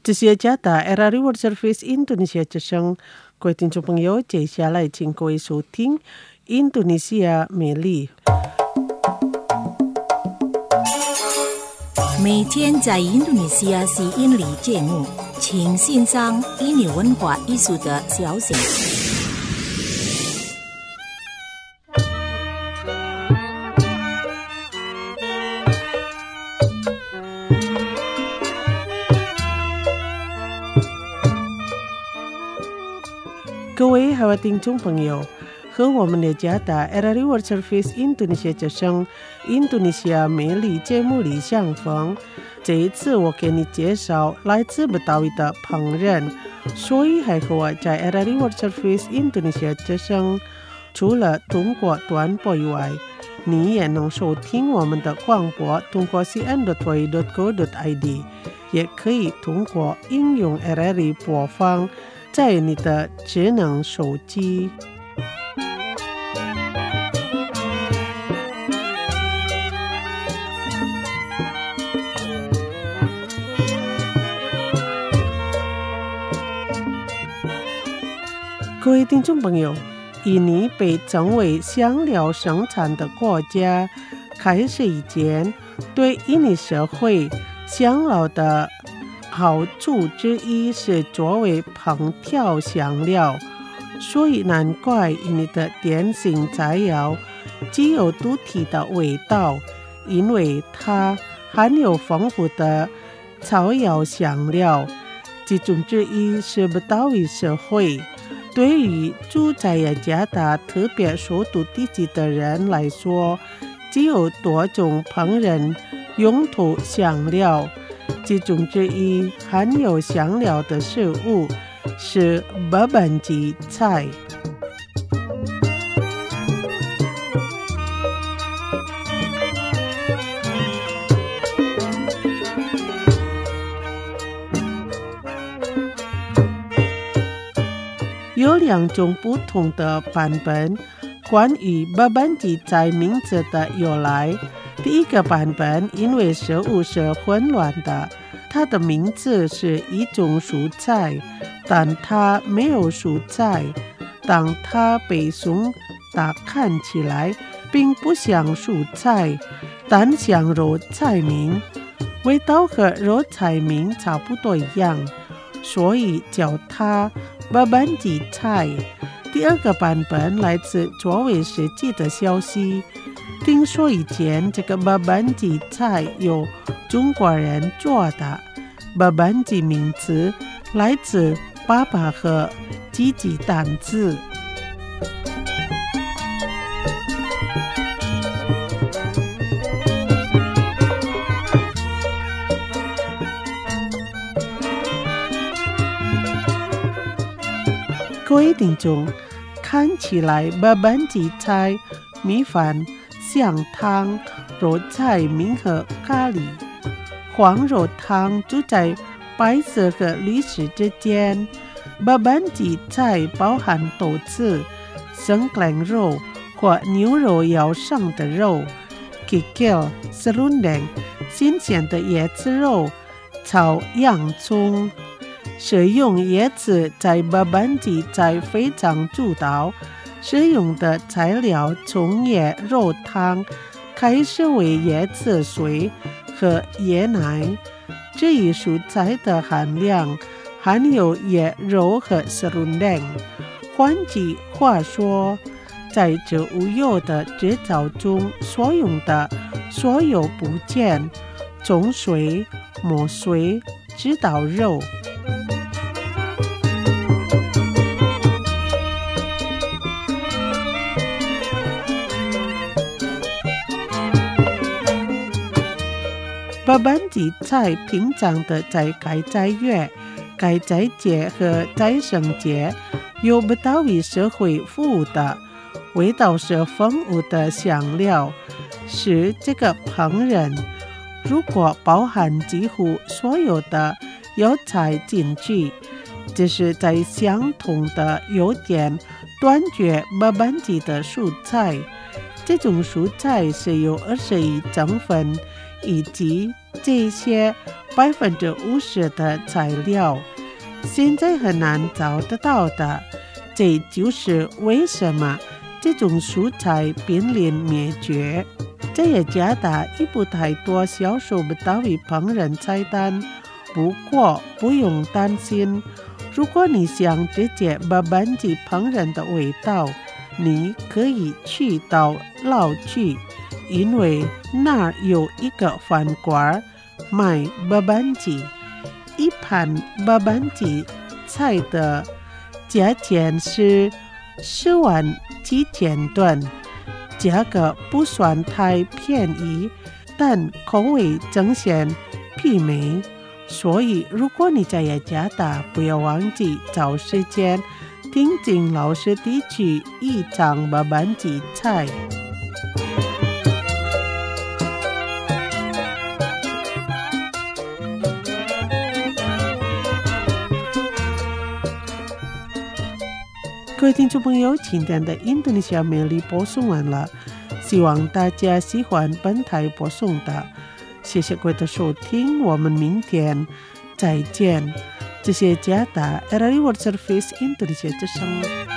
这些加达 RRI World Service Indonesia 之声，各位听众朋友，接下来请各位收听印度尼西亚美丽。 每天在印度尼西亚吸引力节目，请欣赏印尼文化艺术的消息。 各位海外听众朋友，和我们的加达 RRI World Service Indonesia 之声印度尼西亚美丽节目里相逢。这一次我给你介绍来自不岛屿的烹饪，所以还和我在 RRI World Service Indonesia 之声，除了通过短波以外，你也能收听我们的广播，通过 cn.oi.go.id， 也可以通过应用 RRI 播放在你的智能手机。各位听众朋友，印尼被称为香料生产的国家，开始以前对印尼社会香料的好处之一是作为烹调香料，所以难怪印尼的点心菜肴具有独特的味道，因为它含有丰富的草药香料。其中之一是不岛屿社会，对于住在雅加达特别首都地区的人来说，具有多种烹饪用途香料。其中之一含有香料的食物是巴班吉菜。有两种不同的版本关于巴班吉菜名字的由来。第一个版本因为食物是混乱的，它的名字是一种蔬菜，但它没有蔬菜。当它背诵，它看起来并不像蔬菜，但像肉菜名，味道和肉菜名差不多一样，所以叫它巴班吉菜。第二个版本来自作为实际的消息，听说以前这个巴班吉菜由中国人做的，巴班吉名字来自爸爸和鸡鸡蛋字。各位听众，看起来巴班吉菜、米饭、香汤、肉菜名和咖喱。黄肉汤就在白色和绿色之间。巴班吉菜包含豆子、生冷肉或牛肉窑上的肉、kikil、serundeng、新鲜的椰子肉、炒洋葱。使用椰子在巴班吉菜非常主导，使用的材料从椰肉汤开始为椰子水和椰奶。至于蔬菜的含量，含有椰肉和 serundeng。 换句话说，在这物油的制造中所用的所有部件，从水、磨水直到肉。巴班吉菜平常的在该斋月、该斋节和斋圣节由不岛屿社会服务的，味道是丰富的香料，是这个烹饪如果包含几乎所有的药材进去，这是在相同的有点断绝巴班吉的蔬菜。这种蔬菜是由21成分以及这些 50%的材料，现在很难找得到的。这就是为什么这种蔬菜濒临灭绝。这也加大一不太多销售不到的烹饪菜单。不过不用担心，如果你想直接把本地烹饪的味道，你可以去到老区，因为那儿有一个饭馆卖巴班鸡。一盘巴班鸡菜的价钱是10万几千吨，价格不算太便宜，但口味呈现媲美。所以如果你在雅加达，不要忘记找时间听金老师地区一场巴班鸡菜。各位听众朋友，今天的印度尼西亚美丽播送完了，希望大家喜欢本台播送的。谢谢各位的收听，我们明天再见。这些加达 RRI World Service Indonesia 之声。